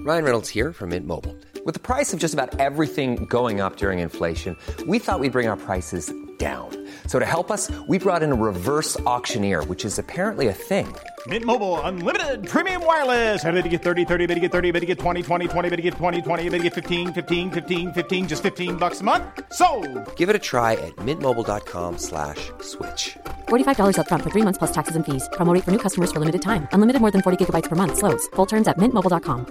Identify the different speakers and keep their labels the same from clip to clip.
Speaker 1: Ryan Reynolds here from Mint Mobile. With the price of just about everything going up during inflation, we thought we'd bring our prices down. So to help us, we brought in a reverse auctioneer, which is apparently a thing.
Speaker 2: Mint Mobile Unlimited Premium Wireless. How to get 30, 30, bit to get 30, bit to get 20, 20, 20, bit to get 20, 20, bit to get 15, 15, 15, 15, just $15 a month? Sold!
Speaker 1: Give it a try at mintmobile.com/switch.
Speaker 3: $45 up front for 3 months plus taxes and fees. Promo rate for new customers for limited time. Unlimited more than 40 gigabytes per month. Slows full terms at mintmobile.com.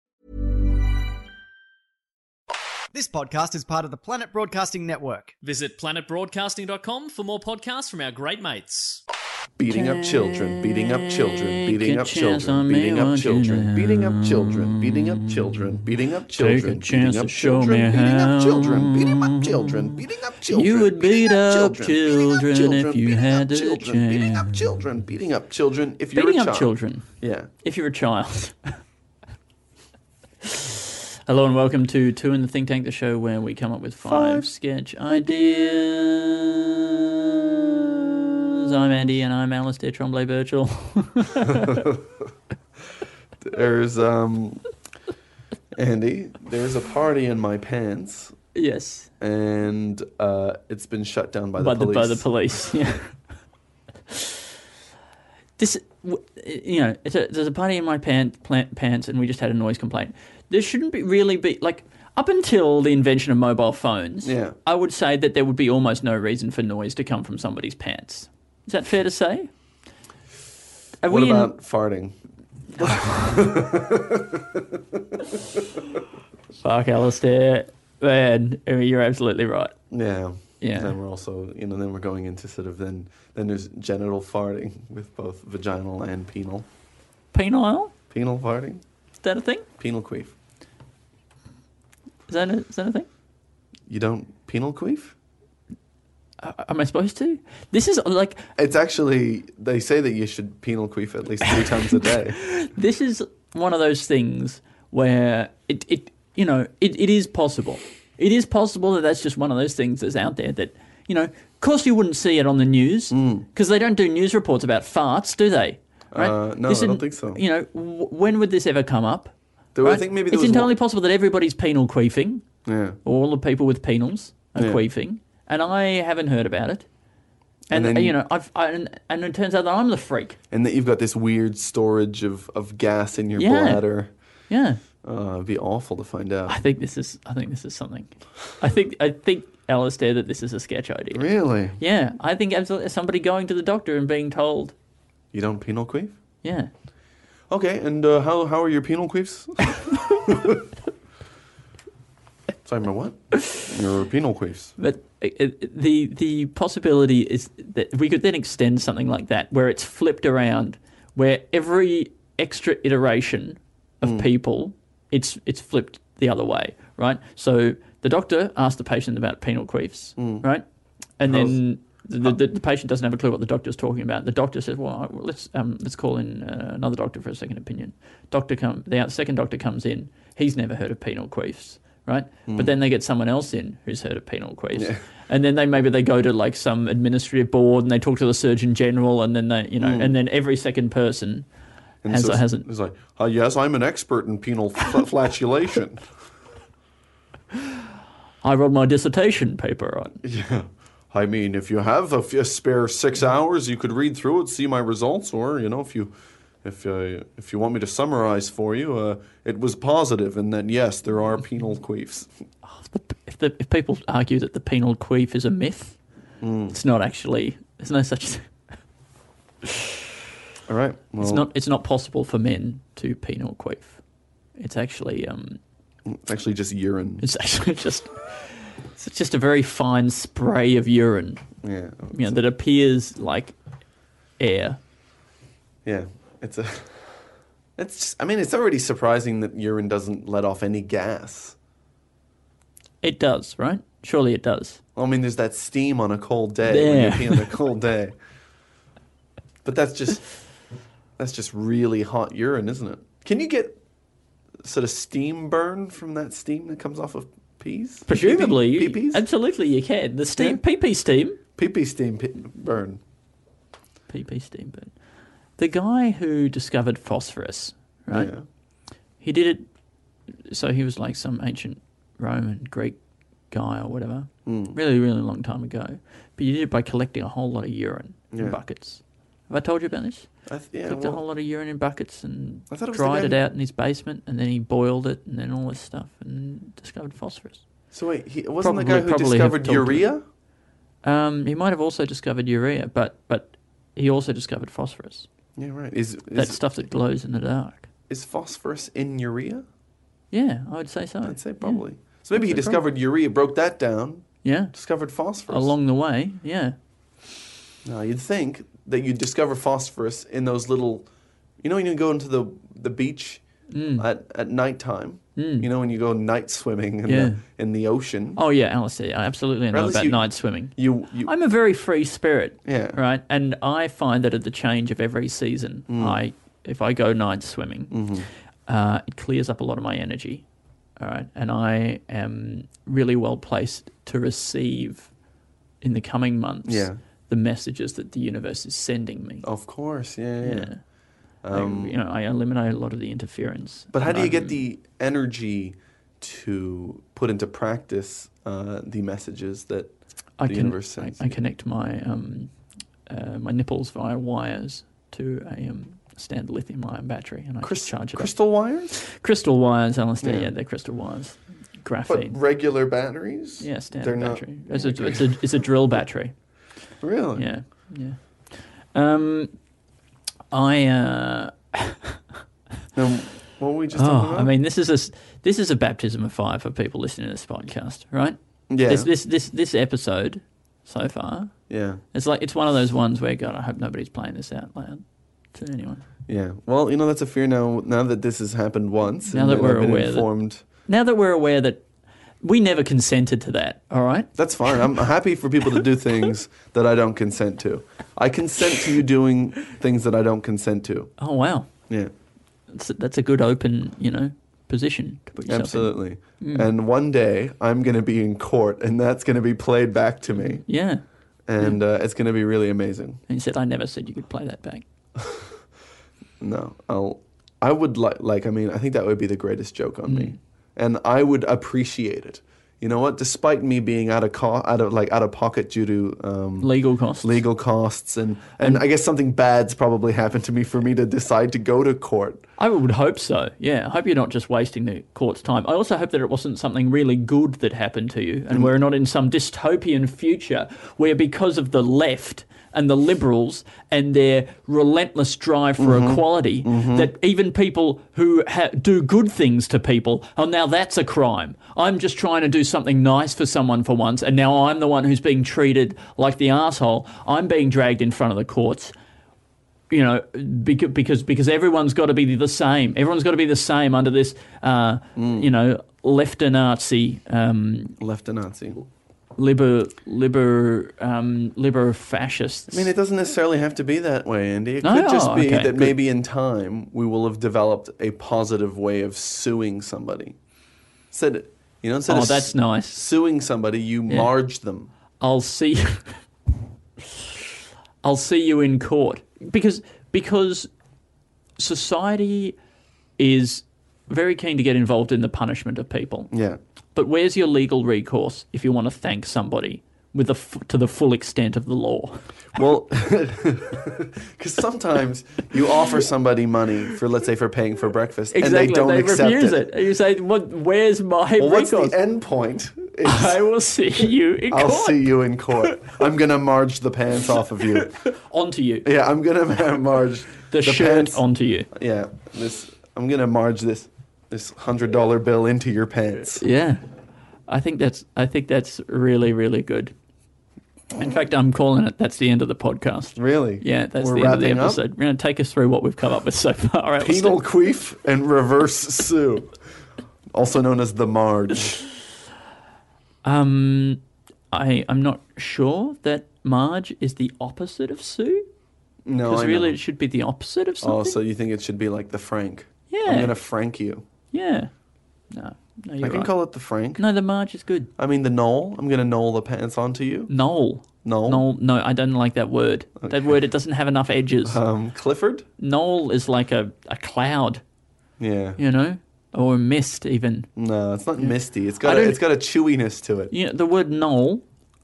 Speaker 4: This podcast is part of the Planet Broadcasting Network.
Speaker 5: Visit planetbroadcasting.com for more podcasts from our great mates.
Speaker 6: Beating up children, beating up children, beating up children, beating up children, beating up children, beating up children, beating up children, beating up children, beating up children, beating up children, beating up children.
Speaker 7: You would beat up children if you had the chance.
Speaker 6: Beating up children, beating up children if you're a child.
Speaker 7: Beating up children.
Speaker 6: Yeah.
Speaker 7: If you're a child. Hello and welcome to Two in the Think Tank, the show where we come up with five sketch ideas. I'm Andy and I'm Alistair Tremblay Birchall.
Speaker 6: There's Andy, there's a party in my pants.
Speaker 7: Yes.
Speaker 6: And it's been shut down by the police.
Speaker 7: By the police, yeah. This, you know, there's a party in my pants and we just had a noise complaint. There shouldn't really be, like, up until the invention of mobile phones,
Speaker 6: yeah.
Speaker 7: I would say that there would be almost no reason for noise to come from somebody's pants. Is that fair to say?
Speaker 6: What about farting?
Speaker 7: Fuck, Alistair. Man, I mean, you're absolutely right.
Speaker 6: Yeah.
Speaker 7: Yeah.
Speaker 6: And then we're also, then we're going into sort of then there's genital farting with both vaginal and penal.
Speaker 7: Penile?
Speaker 6: Penal farting.
Speaker 7: Is that a thing?
Speaker 6: Penal queef.
Speaker 7: Is that a thing?
Speaker 6: You don't penal queef?
Speaker 7: Am I supposed to? This is like...
Speaker 6: It's actually, they say that you should penal queef at least 3 times a day.
Speaker 7: This is one of those things where it is possible. It is possible that that's just one of those things that's out there that, of course you wouldn't see it on the news because they don't do news reports about farts, do they? Right?
Speaker 6: No, I don't think so.
Speaker 7: When would this ever come up?
Speaker 6: I think maybe
Speaker 7: it's entirely possible that everybody's penal queefing.
Speaker 6: Yeah.
Speaker 7: All the people with penals are queefing, and I haven't heard about it. And then, and it turns out that I'm the freak.
Speaker 6: And that you've got this weird storage of gas in your bladder.
Speaker 7: Yeah.
Speaker 6: It'd be awful to find out.
Speaker 7: I think this is something. I think Alistair, that this is a sketch idea.
Speaker 6: Really?
Speaker 7: Yeah. I think absolutely somebody going to the doctor and being told,
Speaker 6: you don't penal queef?
Speaker 7: Yeah.
Speaker 6: Okay, and how are your penal queefs? Sorry, my what? Your penal queefs.
Speaker 7: But the possibility is that we could then extend something like that, where it's flipped around, where every extra iteration of people, it's flipped the other way, right? So the doctor asked the patient about penal queefs, right? And then the patient doesn't have a clue what the doctor's talking about. The doctor says, "Well, let's call in another doctor for a second opinion." The second doctor comes in. He's never heard of penal queefs, right? But then they get someone else in who's heard of penal queefs, and then they go to like some administrative board and they talk to the Surgeon General, and then and then every second person hasn't.
Speaker 6: It's like, yes, I'm an expert in penal flatulation.
Speaker 7: I wrote my dissertation paper on.
Speaker 6: Yeah. I mean, if you have a spare 6 hours, you could read through it, see my results, or if you want me to summarize for you, it was positive in that yes, there are penal queefs.
Speaker 7: If people argue that the penal queef is a myth, it's not actually. There's no such thing.
Speaker 6: All right. Well,
Speaker 7: It's not possible for men to penal queef. It's actually
Speaker 6: just urine.
Speaker 7: It's actually just. It's just a very fine spray of urine.
Speaker 6: Yeah.
Speaker 7: That appears like air.
Speaker 6: Yeah. It's already surprising that urine doesn't let off any gas.
Speaker 7: It does, right? Surely it does.
Speaker 6: Well, I mean, there's that steam on a cold day when you pee on a cold day. But that's just really hot urine, isn't it? Can you get sort of steam burn from that steam that comes off of peas?
Speaker 7: Presumably.
Speaker 6: Pee-pees?
Speaker 7: Absolutely you can. The steam, pee-pee steam.
Speaker 6: Pee-pee steam burn.
Speaker 7: Pee-pee steam burn. The guy who discovered phosphorus, right?
Speaker 6: Yeah.
Speaker 7: He did it so he was like some ancient Roman, Greek guy or whatever, really, really long time ago. But he did it by collecting a whole lot of urine in buckets. Have I told you about this? Collected a whole lot of urine in buckets and dried it out in his basement, and then he boiled it, and then all this stuff, and discovered phosphorus.
Speaker 6: So wait, he wasn't the guy who discovered urea?
Speaker 7: He might have also discovered urea, but he also discovered phosphorus.
Speaker 6: Yeah, right.
Speaker 7: That stuff that glows in the dark.
Speaker 6: Is phosphorus in urea?
Speaker 7: Yeah, I would say so.
Speaker 6: I'd say probably. Yeah. So maybe he discovered urea, broke that down.
Speaker 7: Yeah.
Speaker 6: Discovered phosphorus.
Speaker 7: Along the way, yeah.
Speaker 6: Now, you'd think that you'd discover phosphorus in those little... You know when you go into the beach at nighttime? You know when you go night swimming in the ocean?
Speaker 7: Oh, yeah, Alice, I absolutely know about night swimming. I'm a very free spirit, right? And I find that at the change of every season, if I go night swimming, it clears up a lot of my energy, all right? And I am really well placed to receive in the coming months the messages that the universe is sending me.
Speaker 6: Of course, yeah.
Speaker 7: I eliminate a lot of the interference.
Speaker 6: But how do you get the energy to put into practice the messages that the universe sends?
Speaker 7: I connect my my nipples via wires to a standard lithium-ion battery, and I just charge it
Speaker 6: crystal wires?
Speaker 7: Crystal wires, LSD, yeah, they're crystal wires. Graphene.
Speaker 6: But regular batteries?
Speaker 7: Yeah, standard battery. It's a drill battery.
Speaker 6: Really?
Speaker 7: Yeah. What
Speaker 6: were we just talking about?
Speaker 7: I mean, this is a baptism of fire for people listening to this podcast, right?
Speaker 6: Yeah.
Speaker 7: This episode so far.
Speaker 6: Yeah.
Speaker 7: It's one of those ones where, God, I hope nobody's playing this out loud to anyone.
Speaker 6: Yeah. Well, that's a fear now that this has happened once.
Speaker 7: Now that we're aware that we never consented to that, all right?
Speaker 6: That's fine. I'm happy for people to do things that I don't consent to. I consent to you doing things that I don't consent to.
Speaker 7: Oh, wow.
Speaker 6: Yeah.
Speaker 7: That's a good open, position to put yourself
Speaker 6: Absolutely. in. And one day I'm going to be in court, and that's going to be played back to me.
Speaker 7: Yeah.
Speaker 6: And it's going to be really amazing.
Speaker 7: And you said, I never said you could play that back.
Speaker 6: No. I would I think that would be the greatest joke on me. And I would appreciate it. You know what? Despite me being out of pocket due to
Speaker 7: legal
Speaker 6: costs, and I guess something bad's probably happened to me for me to decide to go to court.
Speaker 7: I would hope so. Yeah, I hope you're not just wasting the court's time. I also hope that it wasn't something really good that happened to you, and we're not in some dystopian future where, because of the left and the liberals and their relentless drive for equality, that even people who do good things to people, now that's a crime. I'm just trying to do something nice for someone for once, and now I'm the one who's being treated like the asshole. I'm being dragged in front of the courts, because everyone's got to be the same. Everyone's got to be the same under this, left-a-Nazi. Liber fascists.
Speaker 6: I mean, it doesn't necessarily have to be that way, Andy. It could just be that maybe in time we will have developed a positive way of suing somebody. Instead of
Speaker 7: that's nice.
Speaker 6: Suing somebody, you marge them.
Speaker 7: I'll see you in court because society is very keen to get involved in the punishment of people.
Speaker 6: Yeah.
Speaker 7: But where's your legal recourse if you want to thank somebody to the full extent of the law?
Speaker 6: Well, because sometimes you offer somebody money let's say, for paying for breakfast, and they don't accept
Speaker 7: refuse it. And you say, where's my recourse?
Speaker 6: What's the end point?
Speaker 7: I will see you in court.
Speaker 6: I'll see you in court. I'm going to marge the pants off of you.
Speaker 7: Onto you.
Speaker 6: Yeah, I'm going to marge
Speaker 7: the shirt
Speaker 6: pants
Speaker 7: onto you.
Speaker 6: Yeah, I'm going to marge this $100 bill into your pants.
Speaker 7: Yeah, I think that's really, really good. In fact, I'm calling it. That's the end of the podcast.
Speaker 6: Really?
Speaker 7: Yeah, that's the end of the episode. We're going to take us through what we've come up with so far.
Speaker 6: Penal queef and reverse sue, also known as the marge.
Speaker 7: I'm not sure that marge is the opposite of sue.
Speaker 6: No,
Speaker 7: because really it should be the opposite of something.
Speaker 6: Oh, so you think it should be like the frank?
Speaker 7: Yeah,
Speaker 6: I'm going to frank you.
Speaker 7: Yeah. No,
Speaker 6: I can call it the frank.
Speaker 7: No, the marge is good.
Speaker 6: I mean the knoll. I'm going to knoll the pants onto you.
Speaker 7: Knoll. No, I don't like that word. Okay. That word, it doesn't have enough edges.
Speaker 6: Clifford?
Speaker 7: Knoll is like a cloud.
Speaker 6: Yeah.
Speaker 7: You know? or mist even.
Speaker 6: No, it's not misty. It's got
Speaker 7: I don't-
Speaker 6: it's got a chewiness to it.
Speaker 7: You know, the word knoll,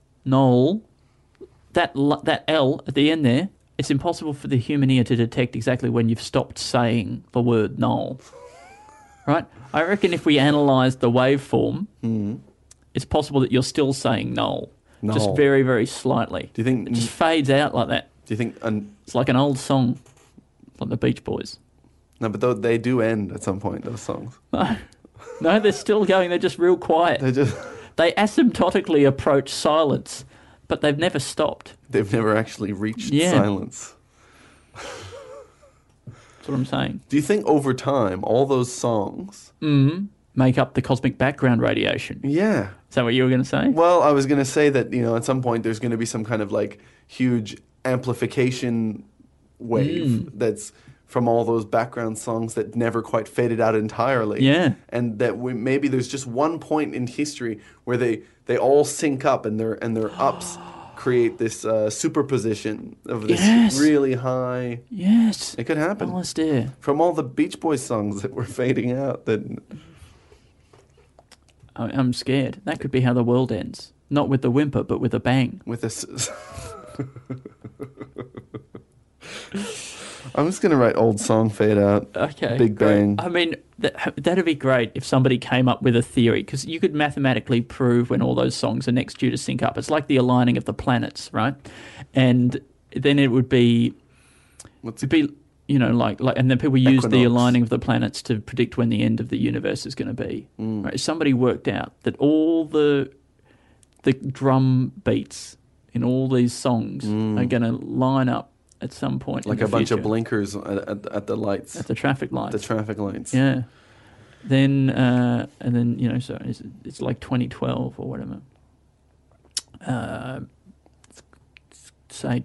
Speaker 7: that L at the end there, it's impossible for the human ear to detect exactly when you've stopped saying the word knoll. Right? I reckon if we analysed the waveform, it's possible that you're still saying knoll. Just
Speaker 6: Knoll.
Speaker 7: very, very slightly.
Speaker 6: Do you think?
Speaker 7: It just fades out like that.
Speaker 6: Do you think?
Speaker 7: It's like an old song, like the Beach Boys.
Speaker 6: No, but they do end at some point. Those songs.
Speaker 7: No, they're still going. They're just real quiet.
Speaker 6: They just.
Speaker 7: They asymptotically approach silence, but they've never stopped.
Speaker 6: They've never actually reached
Speaker 7: Yeah.
Speaker 6: silence.
Speaker 7: That's what I'm saying.
Speaker 6: Do you think over time all those songs?
Speaker 7: Make up the cosmic background radiation.
Speaker 6: Yeah.
Speaker 7: Is that what you were going to say?
Speaker 6: Well, I was going to say that, at some point there's going to be some kind of like huge amplification wave that's from all those background songs that never quite faded out entirely.
Speaker 7: Yeah.
Speaker 6: And that maybe there's just one point in history where they all sync up and their ups create this superposition of this
Speaker 7: Yes.
Speaker 6: really high.
Speaker 7: Yes.
Speaker 6: It could happen.
Speaker 7: Almost there.
Speaker 6: From all the Beach Boys songs that were fading out that
Speaker 7: I'm scared. That could be how the world ends. Not with the whimper, but with a bang.
Speaker 6: with this. I'm just going to write old song fade out.
Speaker 7: Okay.
Speaker 6: Big
Speaker 7: great.
Speaker 6: bang.
Speaker 7: I mean, that'd be great if somebody came up with a theory, because you could mathematically prove when all those songs are next due to sync up. It's like the aligning of the planets, right? And then it would be, and then people use the
Speaker 6: Equinox.
Speaker 7: aligning of the planets to predict when the end of the universe is going to be. Right? If somebody worked out that all the drum beats in all these songs are going to line up at some point,
Speaker 6: Like
Speaker 7: in
Speaker 6: a
Speaker 7: the
Speaker 6: bunch of
Speaker 7: future,
Speaker 6: blinkers at the lights,
Speaker 7: at the traffic lights.
Speaker 6: the traffic lights.
Speaker 7: Yeah. Then and then so it's like 2012 or whatever. Say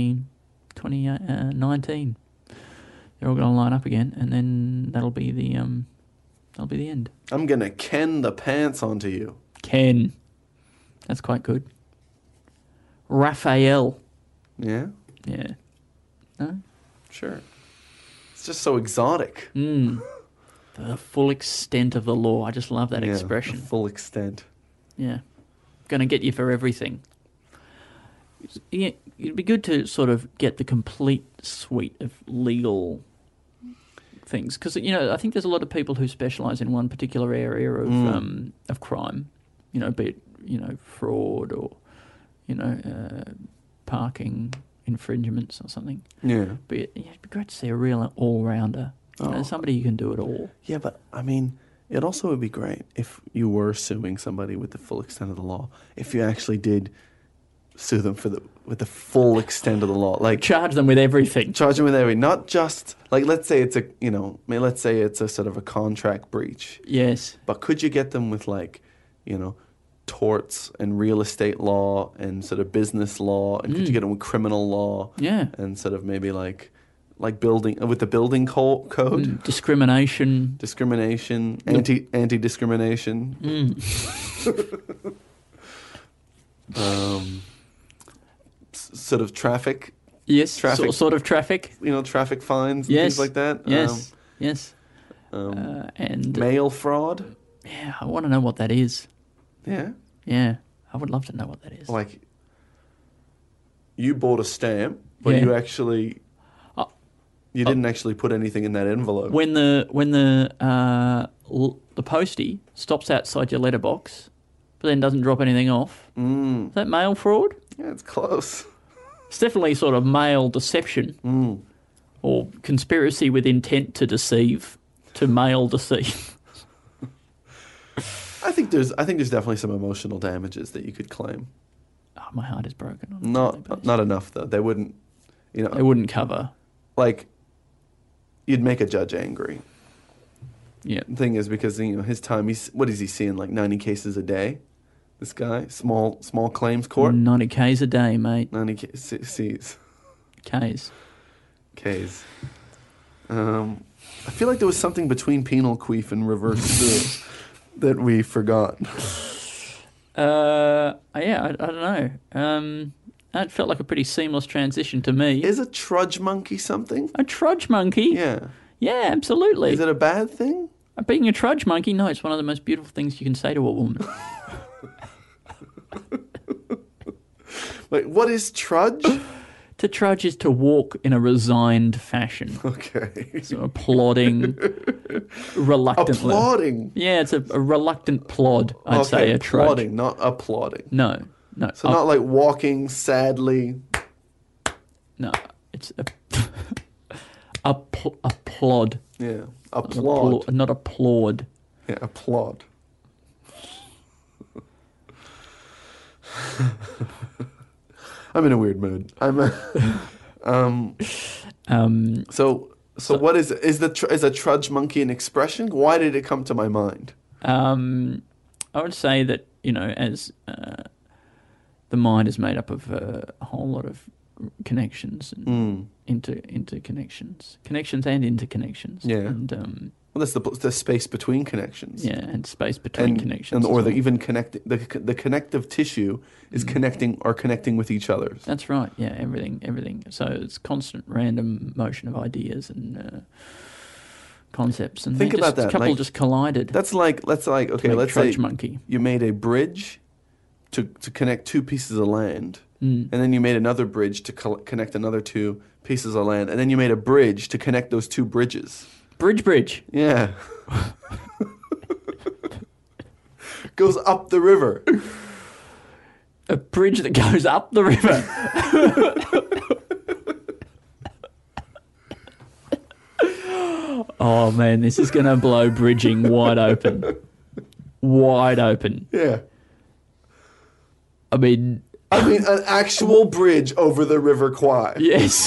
Speaker 7: 2019. They're all going to line up again, and then that'll be the end.
Speaker 6: I'm gonna ken the pants onto you.
Speaker 7: Ken, that's quite good. Raphael,
Speaker 6: Yeah,
Speaker 7: yeah. No,
Speaker 6: sure. It's just so exotic.
Speaker 7: the full extent of the law. I just love that
Speaker 6: Yeah,
Speaker 7: expression.
Speaker 6: the full extent.
Speaker 7: Yeah. Going to get you for everything. Yeah, it'd be good to sort of get the complete suite of legal things, because I think there's a lot of people who specialise in one particular area of crime, be it fraud or parking infringements or something.
Speaker 6: Yeah.
Speaker 7: But it'd be great to see a real all-rounder, somebody who can do it all.
Speaker 6: Yeah, but I mean, it also would be great if you were suing somebody with the full extent of the law. If you actually did sue them with the full extent of the law, like
Speaker 7: Charge them with everything.
Speaker 6: charge them with everything, not just like let's say it's a sort of a contract breach.
Speaker 7: Yes.
Speaker 6: But could you get them with torts and real estate law and sort of business law, and could you get them with criminal law?
Speaker 7: Yeah.
Speaker 6: And sort of maybe like building with the building code.
Speaker 7: Discrimination.
Speaker 6: Discrimination, anti-discrimination. Sort of traffic,
Speaker 7: Yes.
Speaker 6: Traffic.
Speaker 7: Sort of traffic.
Speaker 6: traffic fines and
Speaker 7: Yes.
Speaker 6: things like that.
Speaker 7: Yes. Yes. And
Speaker 6: Mail fraud.
Speaker 7: yeah, I want to know what that is.
Speaker 6: Yeah.
Speaker 7: Yeah, I would love to know what that is.
Speaker 6: Like, you bought a stamp, but
Speaker 7: Yeah.
Speaker 6: you actually... You didn't actually put anything in that envelope.
Speaker 7: When the postie stops outside your letterbox, but then doesn't drop anything off, is that mail fraud?
Speaker 6: Yeah, it's close.
Speaker 7: It's definitely sort of mail deception or conspiracy with intent to deceive, to mail deceive.
Speaker 6: I think there's definitely some emotional damages that you could claim.
Speaker 7: Oh, my heart is broken. On a daily basis.
Speaker 6: Not enough though. They wouldn't.
Speaker 7: They wouldn't cover.
Speaker 6: Like, you'd make a judge angry.
Speaker 7: Yeah.
Speaker 6: The thing is, because his time, what is he seeing, like 90 cases a day? This guy, small claims court,
Speaker 7: 90 Ks a day, mate.
Speaker 6: 90 Cs.
Speaker 7: Ks.
Speaker 6: Ks. I feel like there was something between penal queef and reverse sue that we forgot.
Speaker 7: Yeah, I don't know. That felt like a pretty seamless transition to me.
Speaker 6: Is a trudge monkey something?
Speaker 7: A trudge monkey?
Speaker 6: Yeah.
Speaker 7: Yeah, absolutely.
Speaker 6: Is it a bad thing?
Speaker 7: Being a trudge monkey, no, it's one of the most beautiful things you can say to a woman.
Speaker 6: Like, what is trudge?
Speaker 7: To trudge is to walk in a resigned fashion.
Speaker 6: Okay.
Speaker 7: So plodding, reluctantly.
Speaker 6: Applauding.
Speaker 7: Yeah, it's a reluctant plod, I'd say, a trudge.
Speaker 6: Plodding, not applauding.
Speaker 7: No.
Speaker 6: So not like walking sadly.
Speaker 7: No, it's a plod.
Speaker 6: Yeah, applaud.
Speaker 7: Not applaud.
Speaker 6: Yeah, applaud. I'm in a weird mood. So what is a trudge monkey an expression? Why did it come to my mind?
Speaker 7: I would say that, as the mind is made up of a whole lot of connections and interconnections, connections and interconnections.
Speaker 6: Yeah.
Speaker 7: And
Speaker 6: Well, that's the space between connections.
Speaker 7: yeah, and space between connections.
Speaker 6: or
Speaker 7: as well.
Speaker 6: even the connective tissue is connecting with each other.
Speaker 7: That's right. Yeah, everything. So it's constant random motion of ideas and concepts. And
Speaker 6: Think about that.
Speaker 7: A couple
Speaker 6: Like,
Speaker 7: just collided.
Speaker 6: Let's say
Speaker 7: trudge monkey.
Speaker 6: you made a bridge to connect two pieces of land,
Speaker 7: Mm.
Speaker 6: and then you made another bridge to connect another two pieces of land, and then you made a bridge to connect those two bridges.
Speaker 7: Bridge.
Speaker 6: Yeah. Goes up the river.
Speaker 7: A bridge that goes up the river. Oh, man, this is going to blow bridging wide open. Wide open.
Speaker 6: Yeah.
Speaker 7: I mean,
Speaker 6: an actual bridge over the River Kwai.
Speaker 7: yes.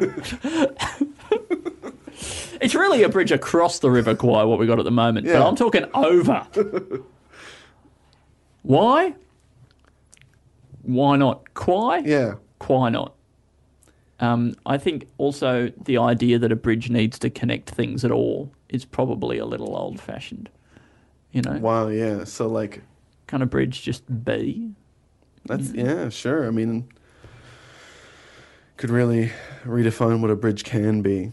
Speaker 7: It's really a bridge across the River Kwai, what we got at the moment.
Speaker 6: Yeah.
Speaker 7: But I'm talking over. Why? Why not? Kwai?
Speaker 6: Yeah.
Speaker 7: Why not? I think also the idea that a bridge needs to connect things at all is probably a little old-fashioned.
Speaker 6: Wow, yeah. So, like...
Speaker 7: Can a bridge just be?
Speaker 6: That's, yeah, sure. I mean... Could really redefine what a bridge can be.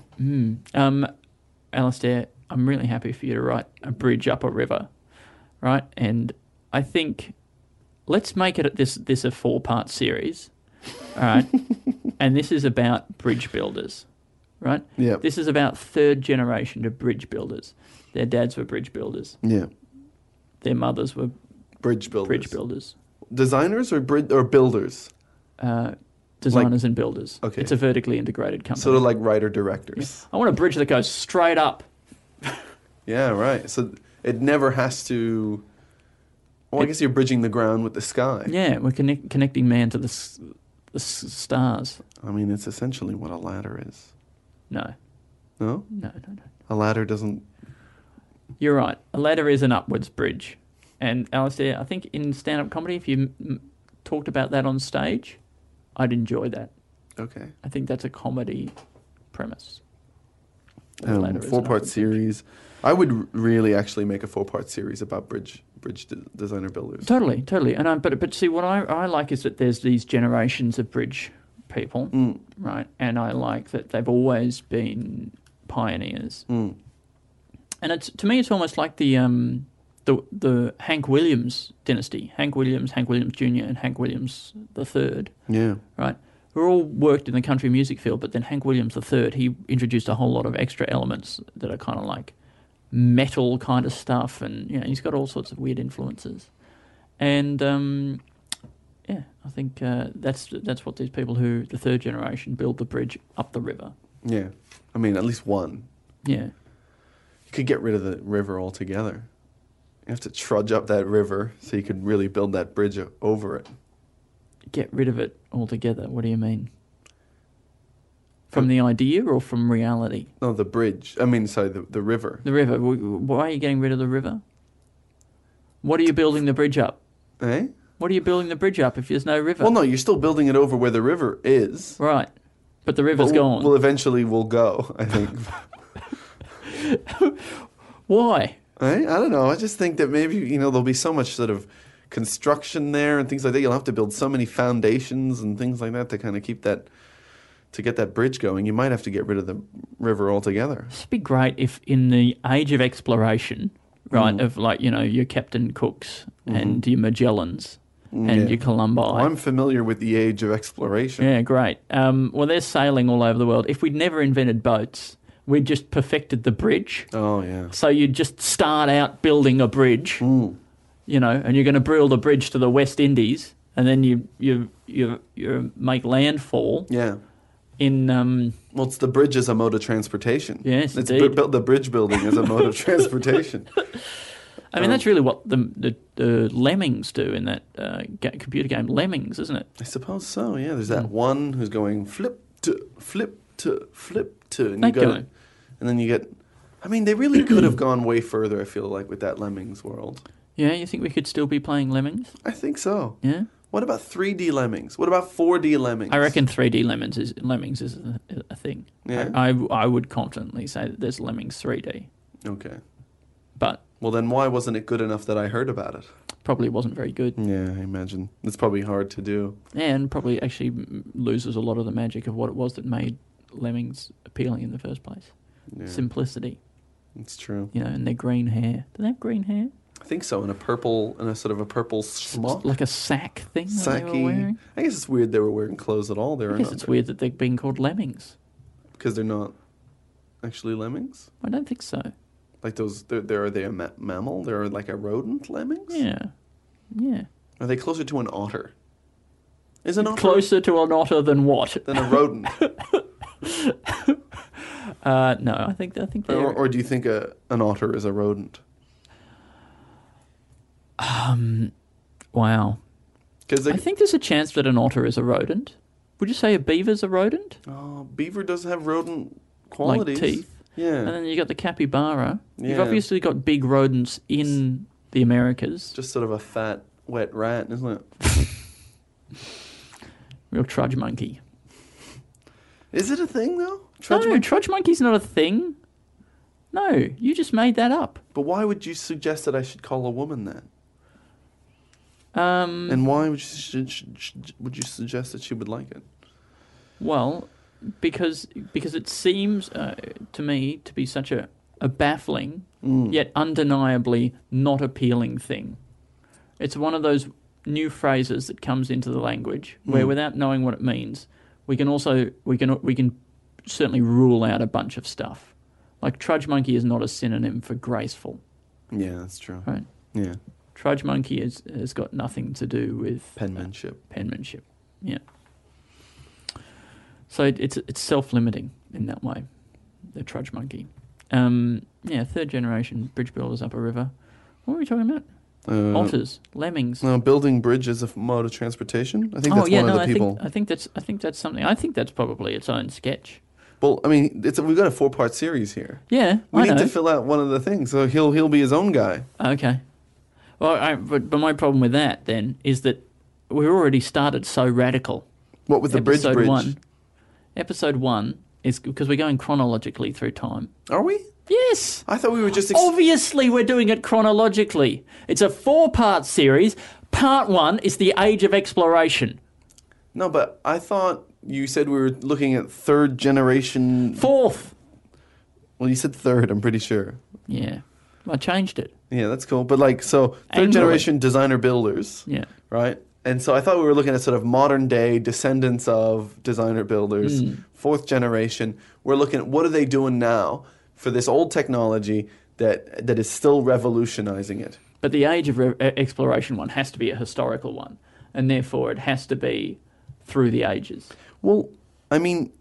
Speaker 7: Alastair, I'm really happy for you to write a bridge up a river, right? And I think let's make it this a 4-part series, all right? And this is about bridge builders, right?
Speaker 6: Yeah.
Speaker 7: This is about third generation of bridge builders. Their dads were bridge builders.
Speaker 6: Yeah.
Speaker 7: Their mothers were
Speaker 6: Bridge builders.
Speaker 7: bridge builders.
Speaker 6: Designers or builders?
Speaker 7: Designers and builders.
Speaker 6: Okay.
Speaker 7: It's a vertically integrated company.
Speaker 6: Sort of like writer-directors.
Speaker 7: I want a bridge that goes straight up.
Speaker 6: Yeah, right. So it never has to... Well, I guess you're bridging the ground with the sky.
Speaker 7: Yeah, we're connecting man to the stars.
Speaker 6: I mean, it's essentially what a ladder is.
Speaker 7: No.
Speaker 6: No?
Speaker 7: No.
Speaker 6: A ladder doesn't...
Speaker 7: You're right. A ladder is an upwards bridge. And Alistair, I think in stand-up comedy, if you talked about that on stage, I'd enjoy that.
Speaker 6: Okay.
Speaker 7: I think that's a comedy premise. A ladder is an
Speaker 6: 4-part
Speaker 7: upward
Speaker 6: series. I would really actually make a 4-part series about bridge designer builders.
Speaker 7: Totally. And but see, what I like is that there's these generations of bridge people, right? And I like that they've always been pioneers. And to me, it's almost like the Hank Williams dynasty. Hank Williams Jr. and Hank Williams III.
Speaker 6: Yeah.
Speaker 7: Right? Who all worked in the country music field, but then Hank Williams III, he introduced a whole lot of extra elements that are kind of like metal kind of stuff, and he's got all sorts of weird influences. And I think that's what these people who, the third generation, build the bridge up the river.
Speaker 6: Yeah. I mean, at least one.
Speaker 7: Yeah.
Speaker 6: You could get rid of the river altogether. You have to trudge up that river so you could really build that bridge over it.
Speaker 7: Get rid of it altogether. What do you mean? From the idea or from reality?
Speaker 6: No, the bridge. I mean, sorry, the river.
Speaker 7: The river. Why are you getting rid of the river? What are you building the bridge up?
Speaker 6: Eh?
Speaker 7: What are you building the bridge up if there's no river?
Speaker 6: Well, no, you're still building it over where the river is.
Speaker 7: Right. But the river's gone.
Speaker 6: Well, eventually we'll go, I think.
Speaker 7: Why?
Speaker 6: I don't know. I just think that maybe, there'll be so much sort of construction there and things like that. You'll have to build so many foundations and things like that to kind of keep that to get that bridge going, you might have to get rid of the river altogether.
Speaker 7: It'd be great if in the age of exploration, right, of like, your Captain Cooks and your Magellans and your Columbi.
Speaker 6: Well, I'm familiar with the age of exploration.
Speaker 7: Yeah, great. Well, they're sailing all over the world. If we'd never invented boats, we'd just perfected the bridge.
Speaker 6: Oh, yeah.
Speaker 7: So you just start out building a bridge, and you're going to build a bridge to the West Indies, and then you make landfall.
Speaker 6: Yeah.
Speaker 7: In
Speaker 6: well, it's the bridge as a mode of transportation.
Speaker 7: Yes,
Speaker 6: it's
Speaker 7: indeed.
Speaker 6: the bridge building as a mode of transportation.
Speaker 7: I mean, that's really what the lemmings do in that computer game, Lemmings, isn't it?
Speaker 6: I suppose so. Yeah, there's that one who's going flip to flip to flip to, and
Speaker 7: That guy.
Speaker 6: and then you get. I mean, they really could have gone way further. I feel like with that Lemmings world.
Speaker 7: Yeah, you think we could still be playing Lemmings?
Speaker 6: I think so.
Speaker 7: Yeah.
Speaker 6: What about 3D Lemmings? What about 4D Lemmings?
Speaker 7: I reckon 3D Lemmings is a thing.
Speaker 6: Yeah.
Speaker 7: I would confidently say that there's Lemmings 3D,
Speaker 6: Okay.
Speaker 7: but
Speaker 6: Well, then why wasn't it good enough that I heard about it?
Speaker 7: probably wasn't very good.
Speaker 6: Yeah, I imagine. It's probably hard to do.
Speaker 7: And probably actually loses a lot of the magic of what it was that made Lemmings appealing in the first place.
Speaker 6: Yeah,
Speaker 7: Simplicity,
Speaker 6: it's true.
Speaker 7: and their green hair. Do they have green hair?
Speaker 6: I think so. In a sort of a purple smock.
Speaker 7: Like a sack thing that they were
Speaker 6: Sacky.
Speaker 7: wearing?
Speaker 6: I guess it's weird they were wearing clothes at all.
Speaker 7: I guess it's weird that they're being called Lemmings.
Speaker 6: Because they're not actually lemmings.
Speaker 7: I don't think so.
Speaker 6: Like those, are they a mammal? They're like a rodent lemmings?
Speaker 7: Yeah. Yeah.
Speaker 6: Are they closer to an otter? Is an otter
Speaker 7: Closer to an otter than what?
Speaker 6: than a rodent?
Speaker 7: No, I think they're...
Speaker 6: or do you think an otter is a rodent?
Speaker 7: Wow.
Speaker 6: Because
Speaker 7: I think there's a chance that an otter is a rodent. Would you say a beaver's a rodent?
Speaker 6: beaver does have rodent qualities.
Speaker 7: Like teeth?
Speaker 6: Yeah.
Speaker 7: And then you got the capybara. You've
Speaker 6: Yeah.
Speaker 7: obviously got big rodents in the Americas.
Speaker 6: Just sort of a fat, wet rat, isn't it?
Speaker 7: Real trudge monkey.
Speaker 6: Is it a thing though?
Speaker 7: Trudge monkey's not a thing. No, you just made that up.
Speaker 6: But why would you suggest that I should call a woman that?
Speaker 7: Um,
Speaker 6: And why would you suggest that she would like it?
Speaker 7: Well, because it seems to me to be such a baffling yet undeniably not appealing thing. It's one of those new phrases that comes into the language where, without knowing what it means, we can certainly rule out a bunch of stuff. Like trudge monkey is not a synonym for graceful,
Speaker 6: Yeah, that's true.
Speaker 7: right?
Speaker 6: Yeah.
Speaker 7: Trudge monkey has got nothing to do with
Speaker 6: Penmanship.
Speaker 7: penmanship. Yeah. So it's self-limiting in that way, the trudge monkey. Third generation bridge builders up a river. What were we talking about? Otters, lemmings.
Speaker 6: No, building bridges as a mode of transportation. I think that's one of the people.
Speaker 7: I think that's something. I think that's probably its own sketch.
Speaker 6: Well, I mean, we've got a 4-part series here.
Speaker 7: Yeah,
Speaker 6: We
Speaker 7: I
Speaker 6: need
Speaker 7: know.
Speaker 6: to fill out one of the things, so he'll be his own guy.
Speaker 7: Okay. Well, but my problem with that then is that we've already started so radical.
Speaker 6: What with the bridge?
Speaker 7: Episode 1 is because we're going chronologically through time.
Speaker 6: Are we?
Speaker 7: Yes.
Speaker 6: I thought we were just.
Speaker 7: Obviously, we're doing it chronologically. It's a 4-part series. Part 1 is the age of exploration.
Speaker 6: No, but I thought you said we were looking at 3rd generation.
Speaker 7: 4th.
Speaker 6: Well, you said 3rd. I'm pretty sure.
Speaker 7: Yeah. I changed it.
Speaker 6: Yeah, that's cool. But like, so 3rd
Speaker 7: Angrily.
Speaker 6: generation designer builders.
Speaker 7: Yeah.
Speaker 6: Right. And so I thought we were looking at sort of modern day descendants of designer builders, 4th generation. We're looking at what are they doing now for this old technology that is still revolutionizing it.
Speaker 7: But the age of exploration one has to be a historical one, and therefore it has to be through the ages.
Speaker 6: Well, I mean,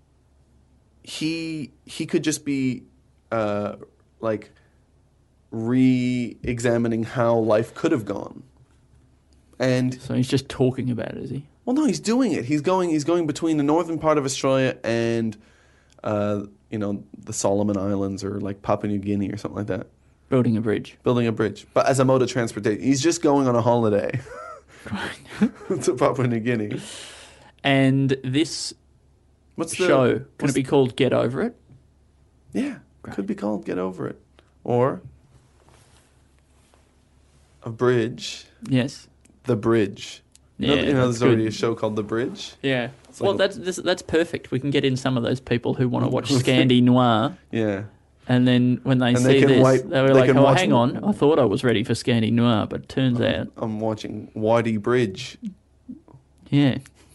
Speaker 6: he could just be like re-examining how life could have gone. And
Speaker 7: So he's just talking about it, is he?
Speaker 6: well, no, he's doing it. He's going between the northern part of Australia and the Solomon Islands or like Papua New Guinea or something like that.
Speaker 7: Building a bridge.
Speaker 6: Building a bridge, but as a mode of transportation. He's just going on a holiday to Papua New Guinea.
Speaker 7: And this
Speaker 6: What's the
Speaker 7: show, can it be called Get Over It?
Speaker 6: Yeah, could be called Get Over It, or a bridge.
Speaker 7: Yes.
Speaker 6: The bridge.
Speaker 7: Yeah,
Speaker 6: there's already a show called The Bridge.
Speaker 7: Yeah.
Speaker 6: It's
Speaker 7: Well,
Speaker 6: like
Speaker 7: that's perfect. We can get in some of those people who want to watch Scandi Noir.
Speaker 6: Yeah.
Speaker 7: And then when they
Speaker 6: And
Speaker 7: see
Speaker 6: they can
Speaker 7: this,
Speaker 6: wait-
Speaker 7: they were
Speaker 6: they
Speaker 7: like,
Speaker 6: can
Speaker 7: "Oh,
Speaker 6: watch
Speaker 7: hang
Speaker 6: m-
Speaker 7: on! I thought I was ready for Scandi Noir, but turns out,
Speaker 6: I'm watching Whitey Bridge.
Speaker 7: yeah,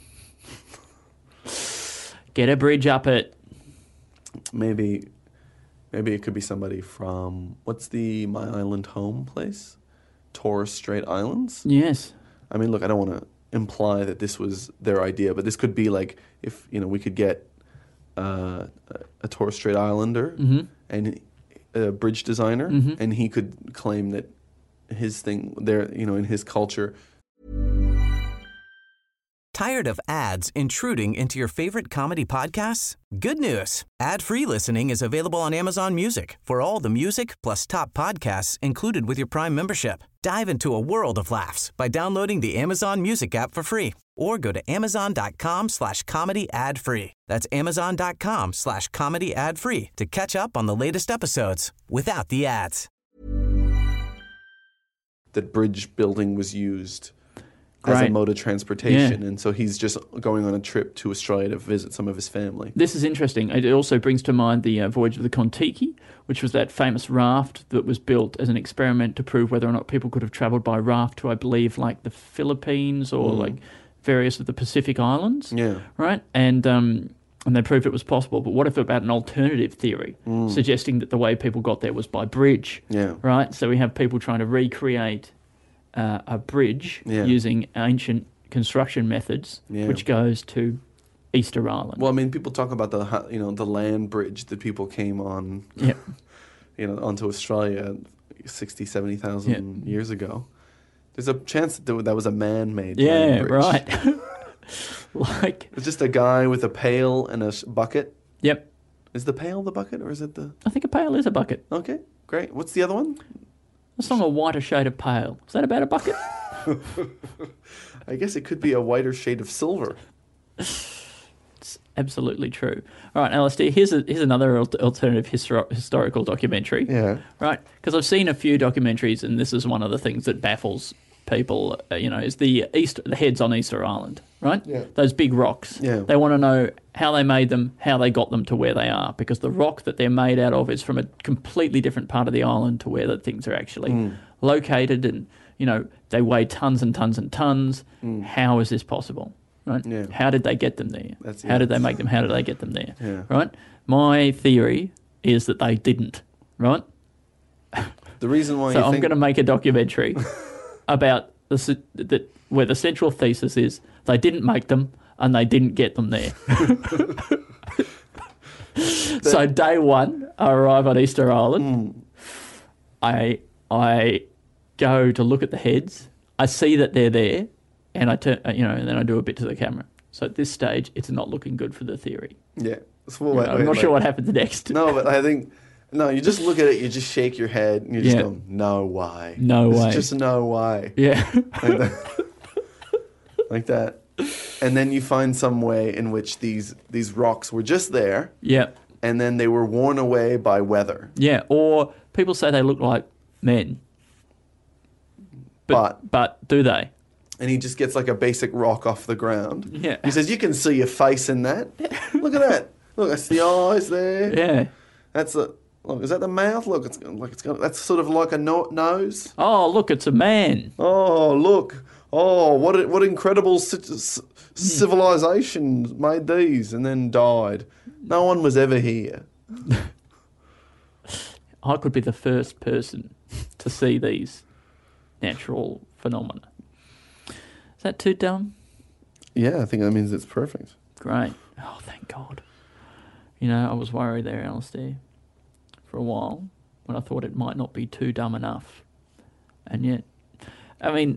Speaker 7: get a bridge up it."
Speaker 6: Maybe it could be somebody from, what's the My Island Home place? Torres Strait Islands?
Speaker 7: Yes.
Speaker 6: I mean, look, I don't want to imply that this was their idea, but this could be like if, we could get a Torres Strait Islander and a bridge designer, and he could claim that his thing there, in his culture.
Speaker 8: Tired of ads intruding into your favorite comedy podcasts? Good news. Ad-free listening is available on Amazon Music for all the music plus top podcasts included with your Prime membership. Dive into a world of laughs by downloading the Amazon Music app for free or go to amazon.com/comedy ad-free. That's amazon.com/comedy ad-free to catch up on the latest episodes without the ads.
Speaker 6: That bridge building was used as a
Speaker 7: Great.
Speaker 6: mode of transportation, and so he's just going on a trip to Australia to visit some of his family.
Speaker 7: This is interesting. It also brings to mind the voyage of the Kon-Tiki, which was that famous raft that was built as an experiment to prove whether or not people could have travelled by raft to, I believe, like the Philippines or like various of the Pacific islands.
Speaker 6: Yeah.
Speaker 7: Right? And they proved it was possible. But what if about an alternative theory suggesting that the way people got there was by bridge?
Speaker 6: Yeah.
Speaker 7: Right? So we have people trying to recreate a bridge using ancient construction methods, which goes to Easter Island.
Speaker 6: Well, I mean, people talk about the land bridge that people came on, onto Australia 60, 70,000 years ago. There's a chance that was a man-made land bridge.
Speaker 7: Right. Like,
Speaker 6: it's just a guy with a pail and a bucket.
Speaker 7: Yep.
Speaker 6: Is the pail the bucket, or is it the?
Speaker 7: I think a pail is a bucket.
Speaker 6: Okay, great. What's the other one?
Speaker 7: A song, A Whiter Shade of Pale. Is that about a bucket?
Speaker 6: I guess it could be a whiter shade of silver.
Speaker 7: It's absolutely true. All right, LSD, here's another alternative historical documentary.
Speaker 6: Yeah.
Speaker 7: Right? Because I've seen a few documentaries, and this is one of the things that baffles people, is the heads on Easter Island, right?
Speaker 6: Yeah.
Speaker 7: Those big rocks.
Speaker 6: Yeah.
Speaker 7: They want to know how they made them, how they got them to where they are, because the rock that they're made out of is from a completely different part of the island to where the things are actually located, and, they weigh tons and tons and tons. How is this possible? Right?
Speaker 6: Yeah.
Speaker 7: How did they get them there?
Speaker 6: That's
Speaker 7: How did they make them? How did they get them there? Yeah. Right? My theory is that they didn't, right?
Speaker 6: The reason why
Speaker 7: So I'm going to make a documentary about where the central thesis is they didn't make them and they didn't get them there. So day one, I arrive on Easter Island. I go to look at the heads. I see that they're there, and I turn, and then I do a bit to the camera. So at this stage, it's not looking good for the theory.
Speaker 6: Yeah. So,
Speaker 7: I'm not sure what happens next.
Speaker 6: No, but I think. No, you just look at it, you just shake your head, and you just go, no way.
Speaker 7: No way.
Speaker 6: It's just no way.
Speaker 7: Yeah.
Speaker 6: Like that. Like that. And then you find some way in which these rocks were just there.
Speaker 7: Yeah.
Speaker 6: And then they were worn away by weather.
Speaker 7: Yeah, or people say they look like men. But do they?
Speaker 6: And he just gets like a basic rock off the ground.
Speaker 7: Yeah.
Speaker 6: He says, you can see your face in that. Look at that. Look, that's the eyes there.
Speaker 7: Yeah.
Speaker 6: That's the... Look, is that the mouth? Look, that's sort of like a nose.
Speaker 7: Oh, look, it's a man.
Speaker 6: Oh, look. Oh, what incredible civilization made these and then died. No one was ever here.
Speaker 7: I could be the first person to see these natural phenomena. Is that too dumb?
Speaker 6: Yeah, I think that means it's perfect.
Speaker 7: Great. Oh, thank God. I was worried there, Alistair, for a while when I thought it might not be too dumb enough. And yet, I mean,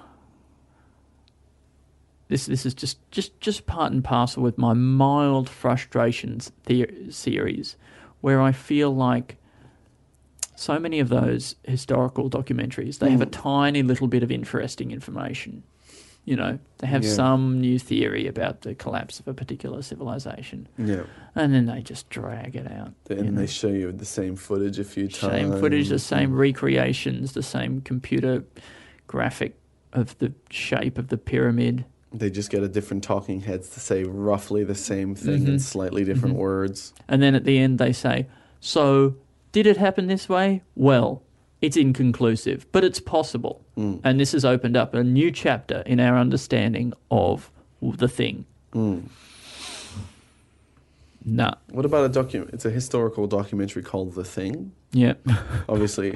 Speaker 7: this is just part and parcel with my mild frustrations series, where I feel like so many of those historical documentaries, they have a tiny little bit of interesting information. They have some new theory about the collapse of a particular civilization. Yeah. And then they just drag it out.
Speaker 6: And they show you the same footage a few times.
Speaker 7: Same footage, the same recreations, the same computer graphic of the shape of the pyramid.
Speaker 6: They just get a different talking heads to say roughly the same thing in slightly different words.
Speaker 7: And then at the end they say, so did it happen this way? Well, it's inconclusive, but it's possible. And this has opened up a new chapter in our understanding of the thing. Nah.
Speaker 6: What about it's a historical documentary called The Thing?
Speaker 7: Yeah.
Speaker 6: Obviously.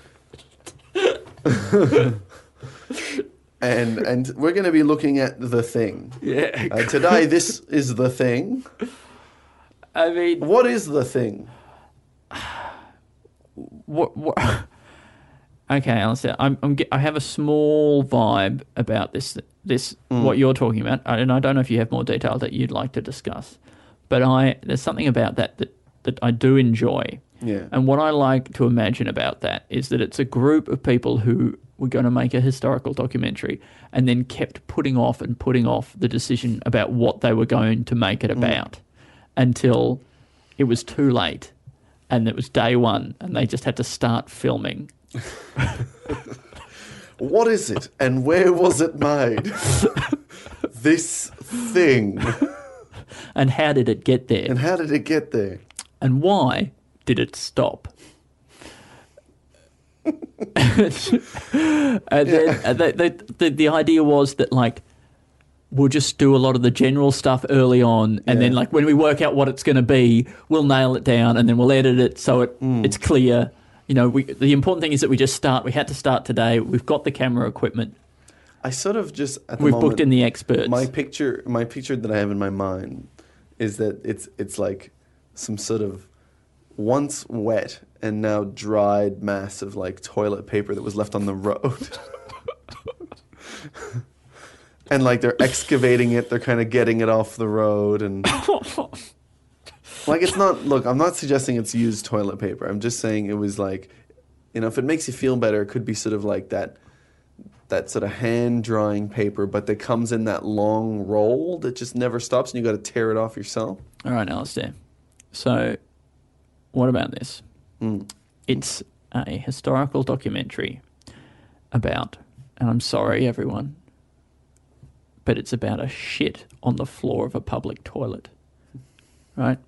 Speaker 6: And we're going to be looking at The Thing.
Speaker 7: Yeah.
Speaker 6: Today, this is The Thing.
Speaker 7: I mean,
Speaker 6: what is The Thing?
Speaker 7: What? Okay, Alistair. I have a small vibe about this. What you're talking about, and I don't know if you have more detail that you'd like to discuss, but there's something about that I do enjoy.
Speaker 6: Yeah.
Speaker 7: And what I like to imagine about that is that it's a group of people who were going to make a historical documentary and then kept putting off the decision about what they were going to make it about until it was too late and it was day one and they just had to start filming.
Speaker 6: What is it and where was it made? This thing.
Speaker 7: And how did it get there?
Speaker 6: And
Speaker 7: why did it stop? And then the idea was that, like, we'll just do a lot of the general stuff early on, and then, like, when we work out what it's going to be, we'll nail it down, and then we'll edit it so it's clear. You know, the important thing is that we just start. We had to start today. We've got the camera equipment.
Speaker 6: I sort of just at the
Speaker 7: We've
Speaker 6: moment,
Speaker 7: booked in the experts.
Speaker 6: My picture that I have in my mind is that it's like some sort of once wet and now dried mass of like toilet paper that was left on the road. And like they're excavating it, they're kind of getting it off the road and like it's not, look, I'm not suggesting it's used toilet paper. I'm just saying it was like, you know, if it makes you feel better, it could be sort of like that sort of hand drying paper, but that comes in that long roll that just never stops and you got to tear it off yourself.
Speaker 7: All right, Alistair. So what about this? It's a historical documentary about, and I'm sorry, everyone, but it's about a shit on the floor of a public toilet, right?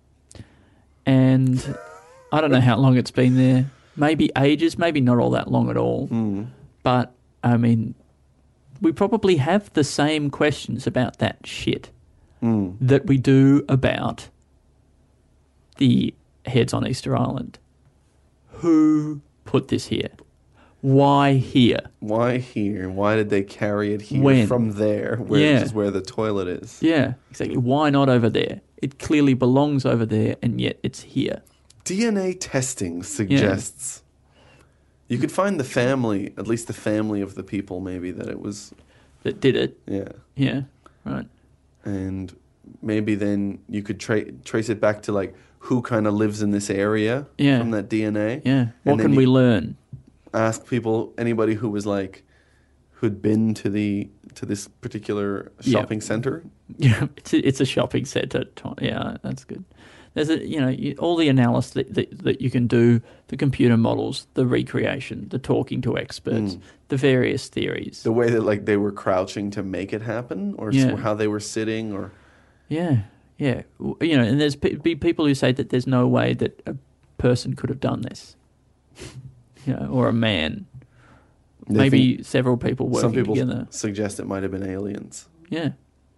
Speaker 7: And I don't know how long it's been there. Maybe ages, maybe not all that long at all. But, I mean, we probably have the same questions about that shit that we do about the heads on Easter Island. Who put this here? Why here?
Speaker 6: Why here? Why did they carry it here from there, which is where the toilet is?
Speaker 7: Yeah, exactly. Why not over there? It clearly belongs over there, and yet it's here.
Speaker 6: DNA testing suggests you could find the family, at least the family of the people, maybe that it was
Speaker 7: that did it.
Speaker 6: Yeah.
Speaker 7: Yeah. Right.
Speaker 6: And maybe then you could trace it back to like who kind of lives in this area from that DNA.
Speaker 7: Yeah. What can we learn?
Speaker 6: Ask people, anybody who was like, who'd been to this particular shopping center.
Speaker 7: Yeah, it's a shopping center. Yeah, that's good. There's all the analysis that you can do, the computer models, the recreation, the talking to experts, the various theories.
Speaker 6: The way that like they were crouching to make it happen, or how they were sitting, or
Speaker 7: yeah. And there's people who say that there's no way that a person could have done this, or a man. Maybe several people working together.
Speaker 6: Some people suggest it might have been aliens.
Speaker 7: Yeah.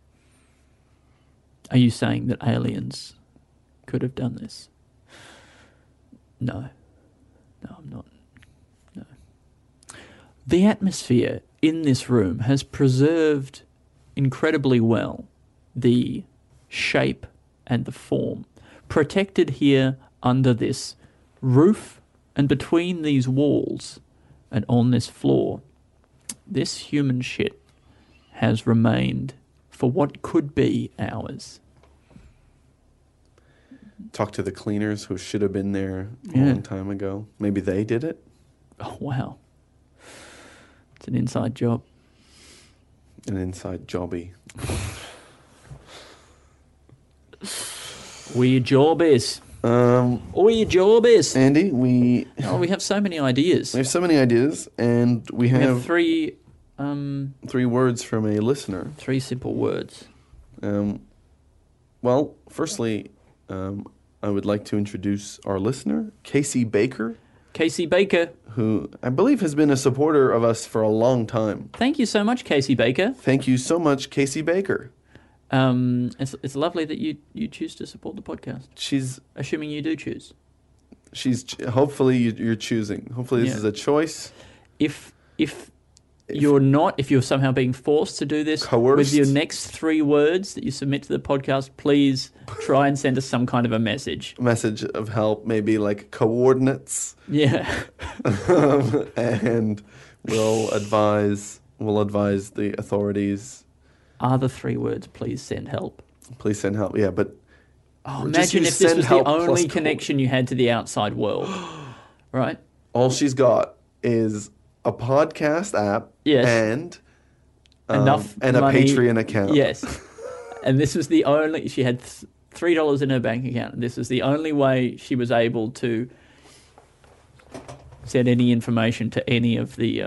Speaker 7: Are you saying that aliens could have done this? No. No, I'm not. No. The atmosphere in this room has preserved incredibly well the shape and the form. Protected here under this roof and between these walls and on this floor, this human shit has remained for what could be hours.
Speaker 6: Talk to the cleaners who should have been there a long time ago. Maybe they did it.
Speaker 7: Oh, wow. It's an inside job.
Speaker 6: An inside jobby.
Speaker 7: Where your job is. Where your job is.
Speaker 6: Andy, we
Speaker 7: have so many ideas.
Speaker 6: We have so many ideas, and we have
Speaker 7: 3
Speaker 6: 3 words from a listener.
Speaker 7: 3 simple words.
Speaker 6: Well, firstly, I would like to introduce our listener, Casey Baker.
Speaker 7: Casey Baker.
Speaker 6: Who I believe has been a supporter of us for a long time.
Speaker 7: Thank you so much, Casey Baker.
Speaker 6: Thank you so much, Casey Baker.
Speaker 7: It's lovely that you choose to support the podcast.
Speaker 6: She's
Speaker 7: assuming you do choose.
Speaker 6: Hopefully you're choosing. Hopefully this is a choice.
Speaker 7: If you're not, if you're somehow being forced to do this,
Speaker 6: coerced,
Speaker 7: with your next 3 words that you submit to the podcast, please try and send us some kind of a message.
Speaker 6: A message of help, maybe like coordinates.
Speaker 7: Yeah.
Speaker 6: And we'll advise the authorities.
Speaker 7: Are the 3 words, please send help?
Speaker 6: Please send help, yeah, but...
Speaker 7: imagine if this was the only connection you had to the outside world, right?
Speaker 6: All she's got is a podcast app and
Speaker 7: enough
Speaker 6: and
Speaker 7: money,
Speaker 6: a Patreon account.
Speaker 7: Yes, and this was the only. She had $3 in her bank account. And this is the only way she was able to send any information to any of the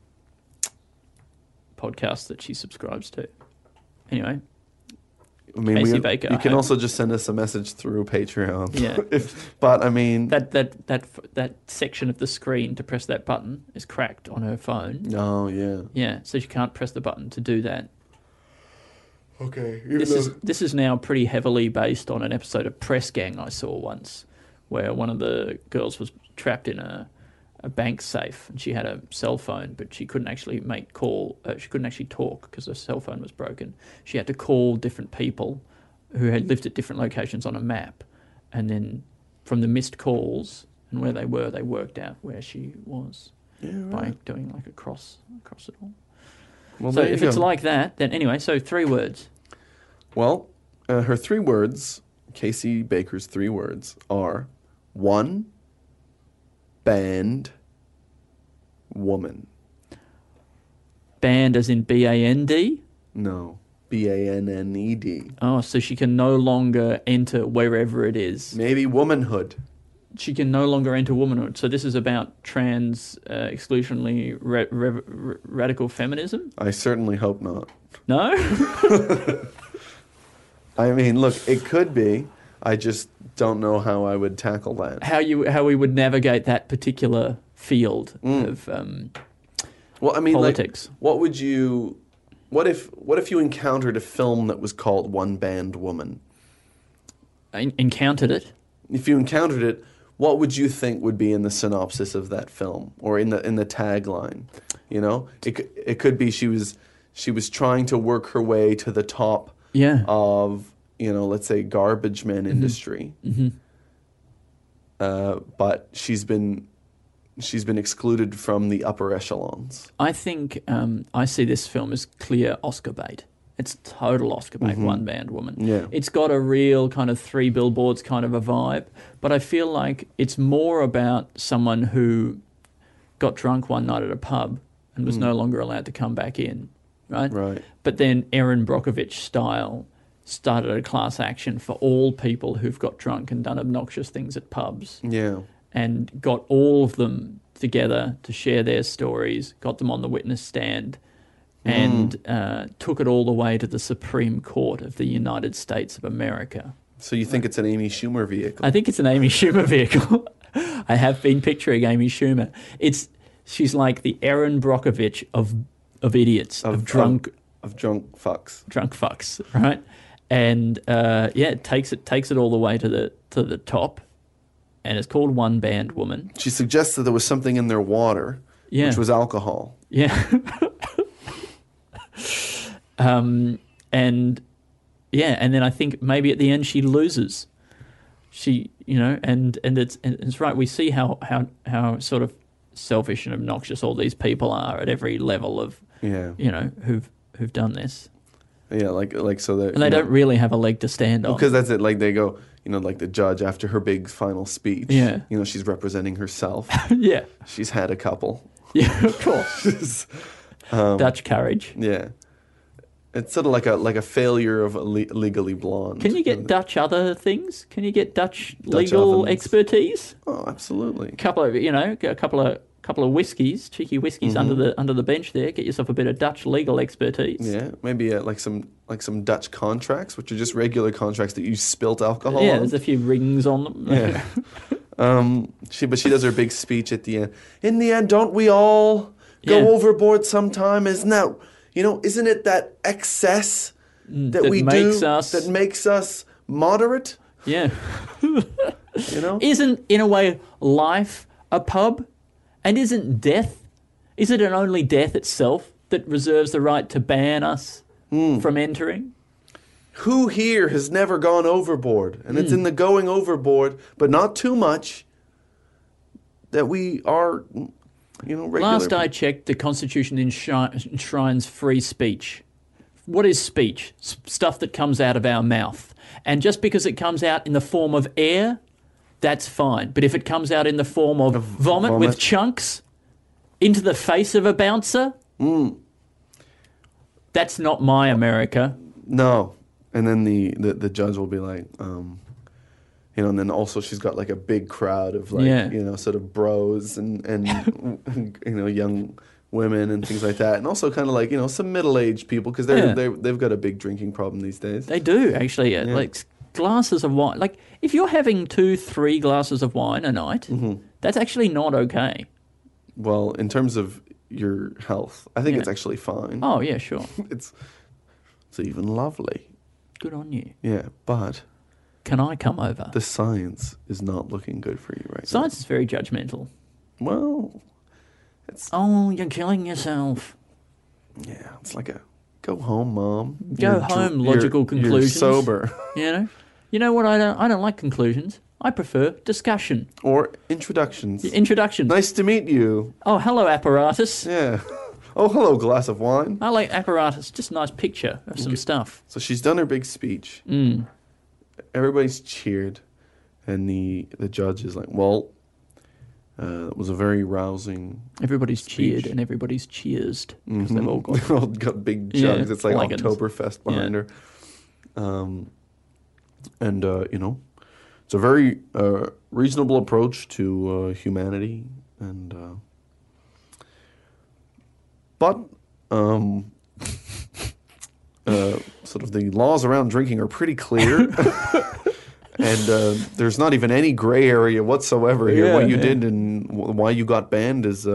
Speaker 7: podcasts that she subscribes to. Anyway.
Speaker 6: I mean,
Speaker 7: Casey Baker,
Speaker 6: you can also just send us a message through Patreon.
Speaker 7: Yeah,
Speaker 6: but I mean
Speaker 7: that section of the screen to press that button is cracked on her phone.
Speaker 6: Oh yeah,
Speaker 7: yeah. So she can't press the button to do that.
Speaker 6: Okay,
Speaker 7: This is now pretty heavily based on an episode of Press Gang I saw once, where one of the girls was trapped in a bank safe and she had a cell phone, but she couldn't actually she couldn't actually talk because her cell phone was broken. She had to call different people who had lived at different locations on a map, and then from the missed calls and where they were, they worked out where she was by doing like a cross it all.
Speaker 6: Well,
Speaker 7: so if it's like that, then anyway, so 3 words.
Speaker 6: Well, her 3 words, Casey Baker's 3 words are 1, band, woman.
Speaker 7: Band as in B-A-N-D?
Speaker 6: No, B-A-N-N-E-D.
Speaker 7: Oh, so she can no longer enter wherever it is.
Speaker 6: Maybe womanhood.
Speaker 7: She can no longer enter womanhood. So this is about trans, exclusionally radical feminism?
Speaker 6: I certainly hope not.
Speaker 7: No?
Speaker 6: I mean, look, it could be. I just don't know how I would tackle that.
Speaker 7: How we would navigate that particular field of
Speaker 6: well, I mean,
Speaker 7: politics.
Speaker 6: Like, what if you encountered a film that was called One Band Woman?
Speaker 7: Encountered it?
Speaker 6: If you encountered it, what would you think would be in the synopsis of that film or in the tagline? You know, it could be she was trying to work her way to the top of, you know, let's say garbage man industry.
Speaker 7: Mm-hmm.
Speaker 6: But she's been excluded from the upper echelons.
Speaker 7: I think I see this film as clear Oscar bait. It's total Oscar bait, One Band Woman.
Speaker 6: Yeah.
Speaker 7: It's got a real kind of 3 billboards kind of a vibe, but I feel like it's more about someone who got drunk one night at a pub and was no longer allowed to come back in, right?
Speaker 6: Right.
Speaker 7: But then Erin Brockovich style started a class action for all people who've got drunk and done obnoxious things at pubs.
Speaker 6: Yeah.
Speaker 7: And got all of them together to share their stories, got them on the witness stand, and took it all the way to the Supreme Court of the United States of America.
Speaker 6: So you think it's an Amy Schumer vehicle?
Speaker 7: I think it's an Amy Schumer vehicle. I have been picturing Amy Schumer. She's like the Erin Brockovich of idiots, of drunk
Speaker 6: fucks.
Speaker 7: Drunk fucks, right? And it takes it all the way to the top. And it's called One Band Woman.
Speaker 6: She suggests that there was something in their water, which was alcohol.
Speaker 7: Yeah. And then I think maybe at the end she loses. She, you know, and it's right. We see how sort of selfish and obnoxious all these people are at every level of, you know, who've done this.
Speaker 6: Yeah, like so that.
Speaker 7: And they don't really have a leg to stand on.
Speaker 6: Because that's it. Like they go, you know, like the judge after her big final speech.
Speaker 7: Yeah.
Speaker 6: You know, she's representing herself.
Speaker 7: Yeah.
Speaker 6: She's had a couple.
Speaker 7: Yeah, of course. Dutch courage.
Speaker 6: Yeah. It's sort of like a failure of Legally Blonde.
Speaker 7: Can you get Dutch other things? Can you get Dutch legal
Speaker 6: ovens.
Speaker 7: expertise?
Speaker 6: Oh, absolutely.
Speaker 7: A couple couple of whiskeys, cheeky whiskeys under the bench there. Get yourself a bit of Dutch legal expertise.
Speaker 6: Yeah, maybe like some Dutch contracts, which are just regular contracts that you spilt alcohol
Speaker 7: Yeah,
Speaker 6: on.
Speaker 7: there's a few rings on them.
Speaker 6: Yeah. She does her big speech at the end. In the end, don't we all go overboard sometime? Isn't it that excess that we
Speaker 7: makes
Speaker 6: do
Speaker 7: us...
Speaker 6: that makes us moderate?
Speaker 7: Yeah.
Speaker 6: You know?
Speaker 7: Isn't, in a way, life a pub? And isn't death? Is it only death itself that reserves the right to ban us from entering?
Speaker 6: Who here has never gone overboard? And it's in the going overboard, but not too much, that we are, regular.
Speaker 7: Last I checked, the Constitution enshrines free speech. What is speech? Stuff that comes out of our mouth. And just because it comes out in the form of air, that's fine. But if it comes out in the form of vomit with chunks into the face of a bouncer, that's not my America.
Speaker 6: No. And then the judge will be like, and then also she's got like a big crowd of sort of bros and young women and things like that, and also kind of like some middle-aged people because they've got a big drinking problem these days.
Speaker 7: They do actually, like glasses of wine. Like if you're having 2-3 glasses of wine a night, that's actually not okay.
Speaker 6: Well, in terms of your health, I think it's actually fine.
Speaker 7: Oh yeah, sure.
Speaker 6: It's even lovely.
Speaker 7: Good on you.
Speaker 6: Yeah, but
Speaker 7: can I come over?
Speaker 6: The science is not looking good for you right now.
Speaker 7: Science is very judgmental.
Speaker 6: Well,
Speaker 7: you're killing yourself.
Speaker 6: Yeah, it's like a go home, Mom.
Speaker 7: Go home. Logical conclusions.
Speaker 6: You're sober.
Speaker 7: You know what? I don't like conclusions. I prefer discussion
Speaker 6: or introductions.
Speaker 7: Introduction.
Speaker 6: Nice to meet you.
Speaker 7: Oh, hello, apparatus.
Speaker 6: Yeah. Oh, hello, glass of wine.
Speaker 7: I like apparatus. Just a nice picture of some stuff.
Speaker 6: So she's done her big speech. Everybody's cheered, and the judge is like, "Well, it was a very rousing."
Speaker 7: Everybody's
Speaker 6: speech.
Speaker 7: cheered and everybody's cheersed because they've all got
Speaker 6: They've all got big jugs. It's like
Speaker 7: flagons.
Speaker 6: Oktoberfest behind her. It's a very reasonable approach to humanity, and but sort of the laws around drinking are pretty clear, and there's not even any gray area whatsoever here. What you did and why you got banned is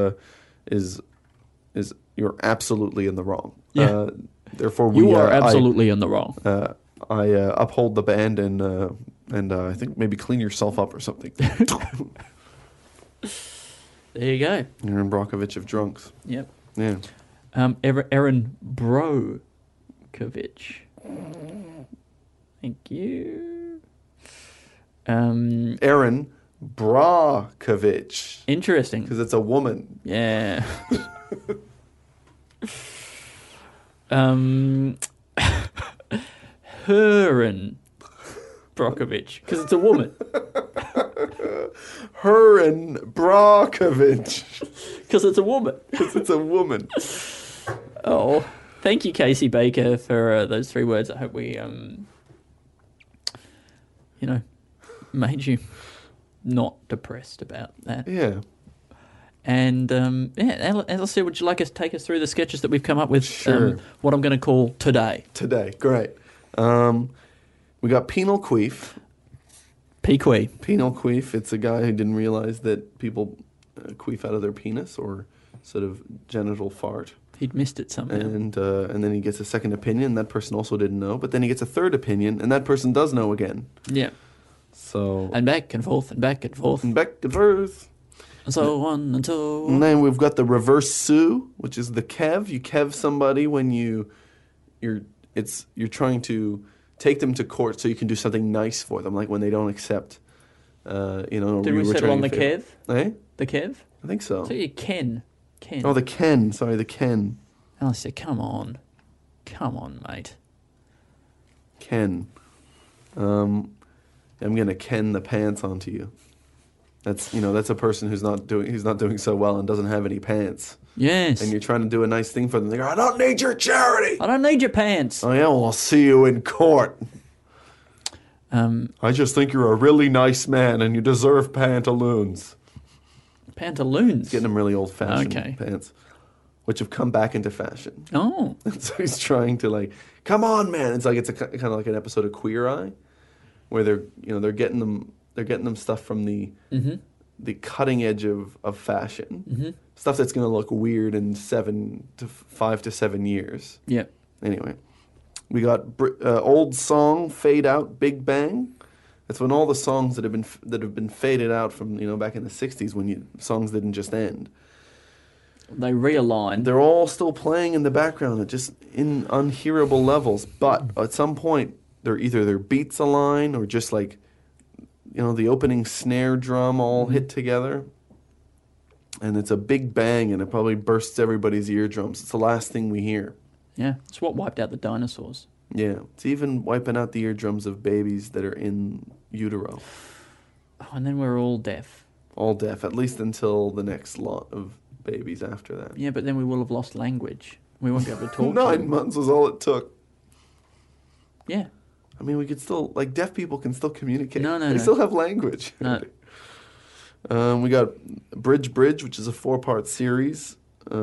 Speaker 6: you're absolutely in the wrong.
Speaker 7: Yeah.
Speaker 6: Therefore,
Speaker 7: you are absolutely in the wrong.
Speaker 6: I uphold the ban and I think maybe clean yourself up or something.
Speaker 7: There you go.
Speaker 6: Aaron Brockovich of drunks.
Speaker 7: Yep.
Speaker 6: Yeah.
Speaker 7: Aaron Brockovich. Thank you.
Speaker 6: Aaron Brockovich.
Speaker 7: Interesting.
Speaker 6: Because it's a woman.
Speaker 7: Yeah. Heron Brockovich, because it's a woman.
Speaker 6: Heron Brockovich.
Speaker 7: Because it's a woman.
Speaker 6: Because it's a woman.
Speaker 7: Oh, thank you, Casey Baker, for those 3 words. I hope we, made you not depressed about that.
Speaker 6: Yeah.
Speaker 7: And, Alistair, would you like us to take us through the sketches that we've come up with?
Speaker 6: Sure.
Speaker 7: What I'm going to call Today.
Speaker 6: Today, great. We got Penal Queef.
Speaker 7: Pequee.
Speaker 6: Penal Queef, it's a guy who didn't realize that people queef out of their penis or sort of genital fart.
Speaker 7: He'd missed it somehow.
Speaker 6: And then he gets a second opinion. That person also didn't know. But then he gets a third opinion, and that person does know again.
Speaker 7: Yeah.
Speaker 6: So
Speaker 7: And back and forth and back and forth.
Speaker 6: and back and forth.
Speaker 7: And so on and so on.
Speaker 6: And then we've got the reverse sue, which is the kev. You kev somebody when you're trying to take them to court so you can do something nice for them, like when they don't accept,
Speaker 7: Did we settle on the kev?
Speaker 6: Eh?
Speaker 7: The kev?
Speaker 6: I think so.
Speaker 7: So you Ken.
Speaker 6: Oh, the Ken. Sorry, the Ken.
Speaker 7: Alistair, come on. Come on, mate.
Speaker 6: Ken. I'm gonna Ken the pants onto you. That's a person who's not doing so well and doesn't have any pants.
Speaker 7: Yes.
Speaker 6: And you're trying to do a nice thing for them. They go, I don't need your charity.
Speaker 7: I don't need your pants.
Speaker 6: Oh yeah, well I'll see you in court. I just think you're a really nice man and you deserve pantaloons.
Speaker 7: Pantaloons.
Speaker 6: Getting him really old-fashioned
Speaker 7: Okay.
Speaker 6: pants, which have come back into fashion.
Speaker 7: Oh.
Speaker 6: So he's trying to like, come on, man. It's kind of like an episode of Queer Eye, where they're getting them stuff from the cutting edge of fashion, stuff that's going to look weird in 5 to 7 years.
Speaker 7: Yeah.
Speaker 6: Anyway, we got old song Fade Out, Big Bang. That's when all the songs that have been faded out from back in the 60s when songs didn't just end.
Speaker 7: They realign.
Speaker 6: They're all still playing in the background, just in unhearable levels. But at some point, either their beats align or just like, the opening snare drum all hit together. And it's a big bang, and it probably bursts everybody's eardrums. It's the last thing we hear.
Speaker 7: Yeah, it's what wiped out the dinosaurs.
Speaker 6: Yeah, it's even wiping out the eardrums of babies that are in utero.
Speaker 7: Oh, and then we're all deaf.
Speaker 6: All deaf, at least until the next lot of babies after that.
Speaker 7: Yeah, but then we will have lost language. We won't be able to talk.
Speaker 6: 9 months was all it took.
Speaker 7: Yeah.
Speaker 6: I mean, we could still, deaf people can still communicate.
Speaker 7: No.
Speaker 6: They still have language.
Speaker 7: No.
Speaker 6: We got Bridge, which is a 4-part series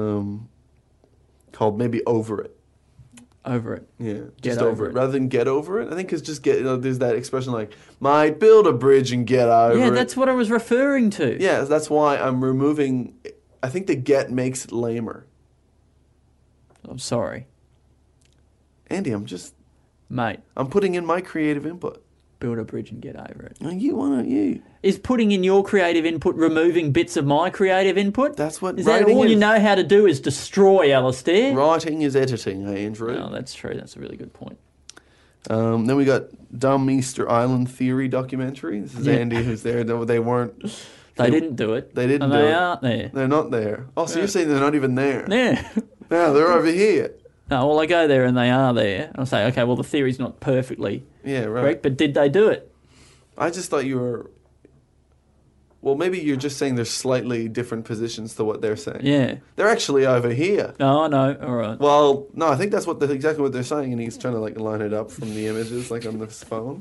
Speaker 6: called maybe Over It.
Speaker 7: Over it.
Speaker 6: Yeah,
Speaker 7: Get
Speaker 6: just
Speaker 7: over
Speaker 6: over
Speaker 7: it.
Speaker 6: it. Rather than get over it. I think it's just there's that expression like, might build a bridge and get over it.
Speaker 7: Yeah, that's what I was referring to.
Speaker 6: Yeah, that's why I'm removing, I think the get makes it lamer.
Speaker 7: I'm sorry.
Speaker 6: Andy,
Speaker 7: Mate,
Speaker 6: I'm putting in my creative input.
Speaker 7: build a bridge and get over it.
Speaker 6: You.
Speaker 7: Is putting in your creative input removing bits of my creative input?
Speaker 6: That's what
Speaker 7: Is that
Speaker 6: writing
Speaker 7: all you
Speaker 6: is.
Speaker 7: know how to do is destroy, Alistair?
Speaker 6: Writing is editing, Andrew.
Speaker 7: Oh, that's true. That's a really good point.
Speaker 6: Then we got Dumb Easter Island Theory documentary. This is
Speaker 7: Yeah.
Speaker 6: Andy who's there. They weren't.
Speaker 7: They didn't do it.
Speaker 6: They didn't
Speaker 7: and
Speaker 6: do
Speaker 7: they
Speaker 6: it.
Speaker 7: aren't there.
Speaker 6: They're not there. Oh, so you're saying they're not even there?
Speaker 7: Yeah.
Speaker 6: No, they're over here.
Speaker 7: No, well, I go there and they are there. And I'll say, okay, well, the theory's not perfectly
Speaker 6: Yeah, right.
Speaker 7: correct, but did they do it?
Speaker 6: I just thought you were. Well, maybe you're just saying there's slightly different positions to what they're saying.
Speaker 7: Yeah.
Speaker 6: They're actually over here.
Speaker 7: Oh, no. All right.
Speaker 6: Well, no, I think that's exactly what they're saying, and he's trying to line it up from the images on this phone.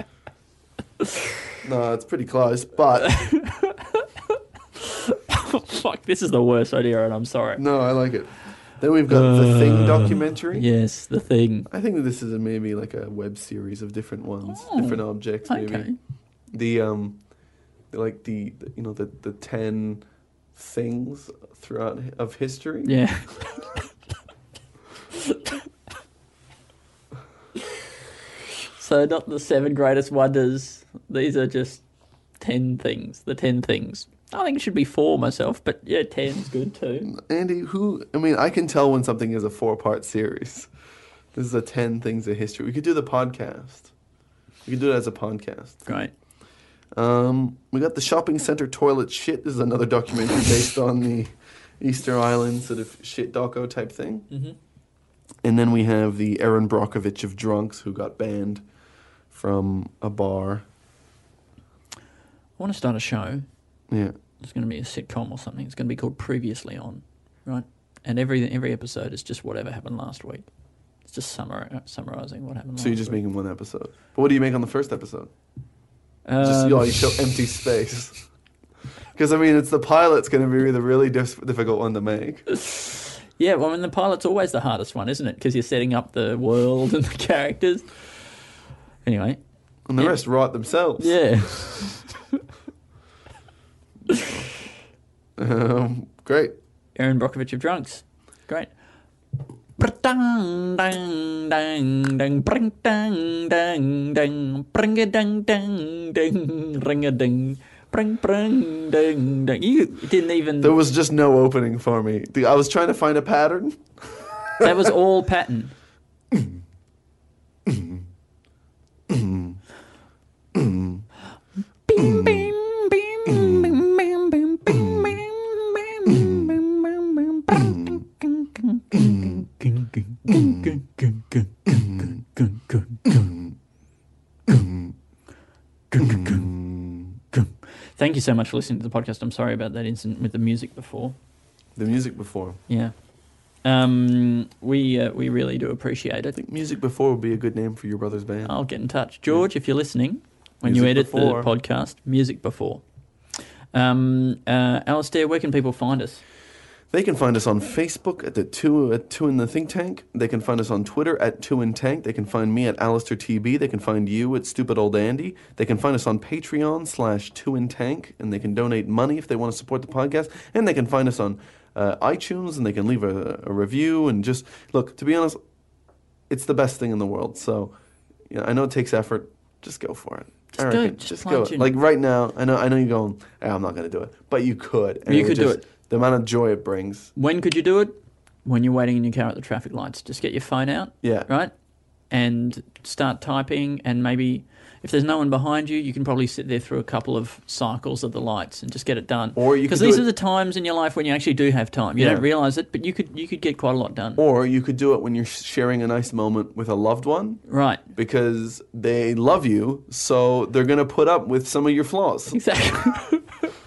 Speaker 6: No, it's pretty close, but
Speaker 7: Fuck, this is the worst idea, and I'm sorry.
Speaker 6: no, I like it. Then we've got the Thing documentary.
Speaker 7: Yes, the thing.
Speaker 6: I think this is maybe like a web series of different ones,
Speaker 7: Oh,
Speaker 6: different objects. Maybe
Speaker 7: okay.
Speaker 6: the 10 things throughout of history.
Speaker 7: Yeah. So not the 7 greatest wonders. These are just 10 things. The 10 things. I think it should be 4 myself, but yeah, 10's good too.
Speaker 6: Andy, I can tell when something is a 4-part series. This is a 10 things of history. We could do the podcast. We could do it as a podcast.
Speaker 7: Great.
Speaker 6: We got the shopping center toilet shit. This is another documentary based on the Easter Island sort of shit doco type thing.
Speaker 7: Mm-hmm.
Speaker 6: And then we have the Erin Brockovich of drunks who got banned from a bar.
Speaker 7: I want to start a show.
Speaker 6: Yeah.
Speaker 7: It's going to be a sitcom or something. It's going to be called Previously On, right? And every episode is just whatever happened last week. It's just summarizing what happened last week.
Speaker 6: So you're just making one episode. But what do you make on the first episode?
Speaker 7: Um,
Speaker 6: You show empty space. Because, it's the pilot's going to be the really difficult one to make.
Speaker 7: Yeah, well, the pilot's always the hardest one, isn't it? Because you're setting up the world and the characters. Anyway.
Speaker 6: And the rest write themselves.
Speaker 7: Yeah.
Speaker 6: Great.
Speaker 7: Erin Brockovich of Drunks. Great. Bring dang dang dang bring dang dang dang bring a dang dang dang ring a ding bring dang dang. You didn't even.
Speaker 6: There was just no opening for me. I was trying to find a pattern.
Speaker 7: That was all pattern. Bing bing bing bing bing bing bing bing Thank you so much for listening to the podcast. I'm sorry about that incident with the music before.
Speaker 6: The music before.
Speaker 7: Yeah. We really do appreciate it.
Speaker 6: I think music before would be a good name for your brother's band.
Speaker 7: I'll get in touch. George, if you're listening, when
Speaker 6: Music
Speaker 7: you edit
Speaker 6: Before.
Speaker 7: the podcast, music before. Alistair, where can people find us?
Speaker 6: They can find us on Facebook at Two in the Think Tank. They can find us on Twitter at Two in Tank. They can find me at Alistair TB. They can find you at Stupid Old Andy. They can find us on Patreon/Two in Tank, and they can donate money if they want to support the podcast. And they can find us on iTunes, and they can leave a review. And just look, to be honest, it's the best thing in the world. So, I know it takes effort. Just go for it. Just go. Like right now, I know you're going, I'm not going to do it, but you could. And
Speaker 7: you could do it.
Speaker 6: The amount of joy it brings.
Speaker 7: When could you do it? When you're waiting in your car at the traffic lights. Just get your phone out.
Speaker 6: Yeah.
Speaker 7: Right? And start typing, and maybe if there's no one behind you, you can probably sit there through a couple of cycles of the lights and just get it done. Because these are the times in your life when you actually do have time. You don't realise it, but you could get quite a lot done.
Speaker 6: Or you could do it when you're sharing a nice moment with a loved one.
Speaker 7: Right. Because
Speaker 6: they love you, so they're going to put up with some of your flaws.
Speaker 7: Exactly.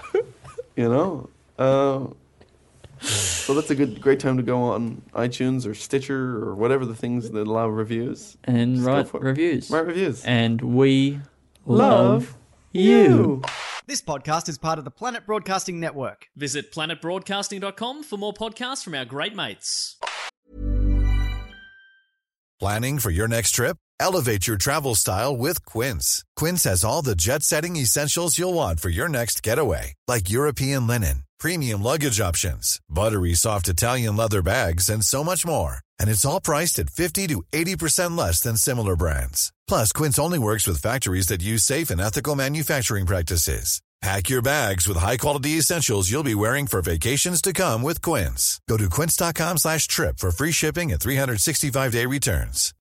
Speaker 6: So that's a great time to go on iTunes or Stitcher or whatever the things that allow reviews.
Speaker 7: And write reviews.
Speaker 6: Write reviews.
Speaker 7: And we love you.
Speaker 4: This podcast is part of the Planet Broadcasting Network.
Speaker 5: Visit planetbroadcasting.com for more podcasts from our great mates.
Speaker 9: Planning for your next trip? Elevate your travel style with Quince. Quince has all the jet-setting essentials you'll want for your next getaway, like European linen, premium luggage options, buttery soft Italian leather bags, and so much more. And it's all priced at 50 to 80% less than similar brands. Plus, Quince only works with factories that use safe and ethical manufacturing practices. Pack your bags with high-quality essentials you'll be wearing for vacations to come with Quince. Go to quince.com/trip for free shipping and 365-day returns.